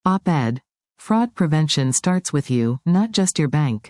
Op-ed. Fraud prevention starts with you, not just your bank.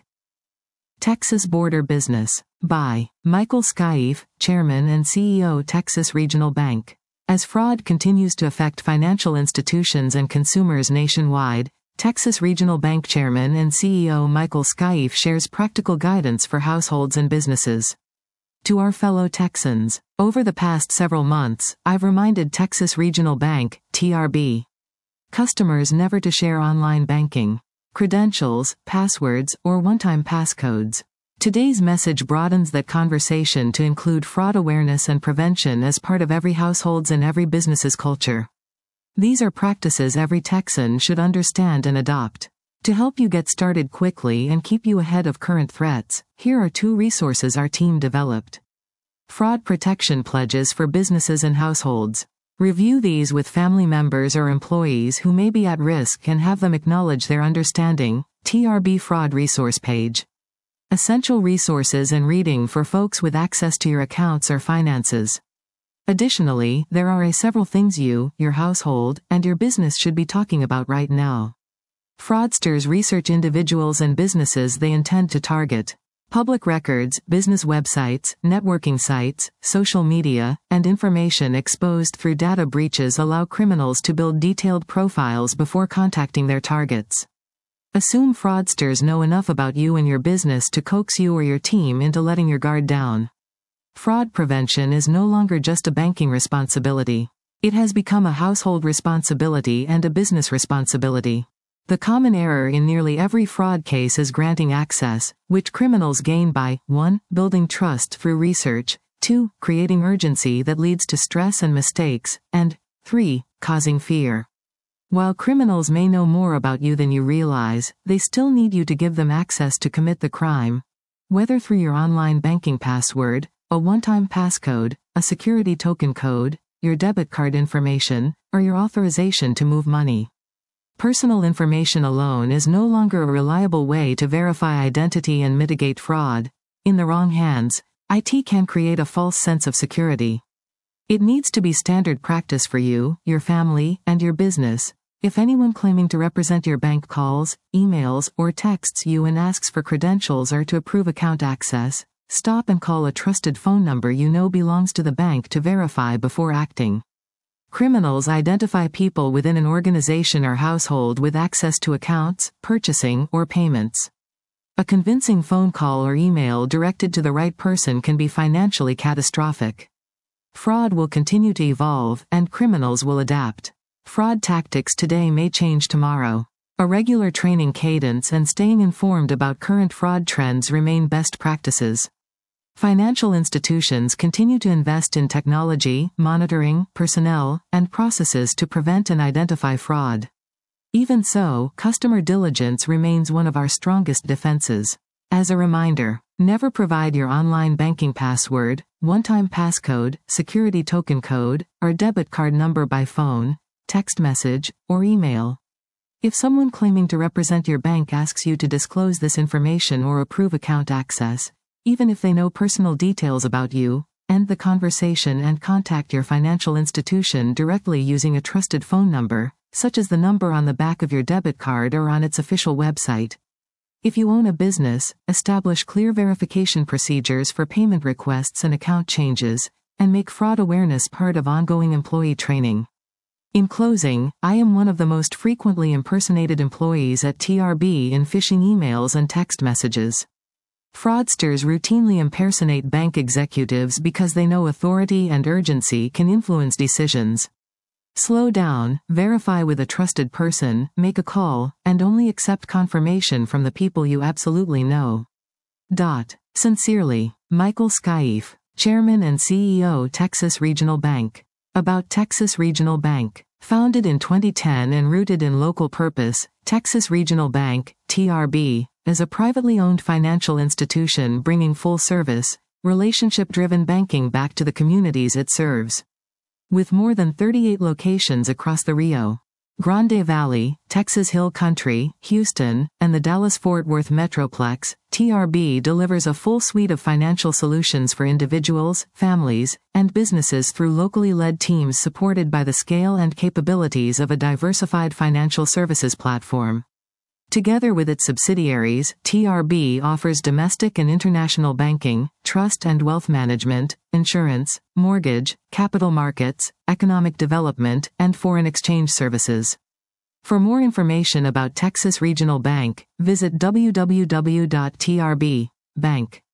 Texas Border Business. By Michael Scaife, Chairman and CEO, Texas Regional Bank. As fraud continues to affect financial institutions and consumers nationwide, Texas Regional Bank Chairman and CEO Michael Scaife shares practical guidance for households and businesses. To our fellow Texans, over the past several months, I've reminded Texas Regional Bank, TRB, customers never to share online banking credentials, passwords, or one-time passcodes. Today's message broadens that conversation to include fraud awareness and prevention as part of every household's and every business's culture. These are practices every Texan should understand and adopt. To help you get started quickly and keep you ahead of current threats, here are 2 resources our team developed. Fraud protection pledges for businesses and households. Review these with family members or employees who may be at risk and have them acknowledge their understanding. TRB Fraud Resource Page. Essential resources and reading for folks with access to your accounts or finances. Additionally, there are several things you, your household, and your business should be talking about right now. Fraudsters research individuals and businesses they intend to target. Public records, business websites, networking sites, social media, and information exposed through data breaches allow criminals to build detailed profiles before contacting their targets. Assume fraudsters know enough about you and your business to coax you or your team into letting your guard down. Fraud prevention is no longer just a banking responsibility. It has become a household responsibility and a business responsibility. The common error in nearly every fraud case is granting access, which criminals gain by 1. Building trust through research, 2. Creating urgency that leads to stress and mistakes, and 3. Causing fear. While criminals may know more about you than you realize, they still need you to give them access to commit the crime. Whether through your online banking password, a one-time passcode, a security token code, your debit card information, or your authorization to move money. Personal information alone is no longer a reliable way to verify identity and mitigate fraud. In the wrong hands, IT can create a false sense of security. It needs to be standard practice for you, your family, and your business. If anyone claiming to represent your bank calls, emails, or texts you and asks for credentials or to approve account access, stop and call a trusted phone number you know belongs to the bank to verify before acting. Criminals identify people within an organization or household with access to accounts, purchasing, or payments. A convincing phone call or email directed to the right person can be financially catastrophic. Fraud will continue to evolve, and criminals will adapt. Fraud tactics today may change tomorrow. A regular training cadence and staying informed about current fraud trends remain best practices. Financial institutions continue to invest in technology, monitoring, personnel, and processes to prevent and identify fraud. Even so, customer diligence remains one of our strongest defenses. As a reminder, never provide your online banking password, one-time passcode, security token code, or debit card number by phone, text message, or email. If someone claiming to represent your bank asks you to disclose this information or approve account access, even if they know personal details about you, end the conversation and contact your financial institution directly using a trusted phone number, such as the number on the back of your debit card or on its official website. If you own a business, establish clear verification procedures for payment requests and account changes, and make fraud awareness part of ongoing employee training. In closing, I am one of the most frequently impersonated employees at TRB in phishing emails and text messages. Fraudsters routinely impersonate bank executives because they know authority and urgency can influence decisions. Slow down, verify with a trusted person, make a call, and only accept confirmation from the people you absolutely know. Sincerely, Michael Scaife, Chairman and CEO, Texas Regional Bank. About Texas Regional Bank. Founded in 2010 and rooted in local purpose, Texas Regional Bank, TRB, is a privately owned financial institution bringing full-service, relationship-driven banking back to the communities it serves. With more than 38 locations across the Rio Grande Valley, Texas Hill Country, Houston, and the Dallas-Fort Worth Metroplex, TRB delivers a full suite of financial solutions for individuals, families, and businesses through locally led teams supported by the scale and capabilities of a diversified financial services platform. Together with its subsidiaries, TRB offers domestic and international banking, trust and wealth management, insurance, mortgage, capital markets, economic development, and foreign exchange services. For more information about Texas Regional Bank, visit www.trb.bank.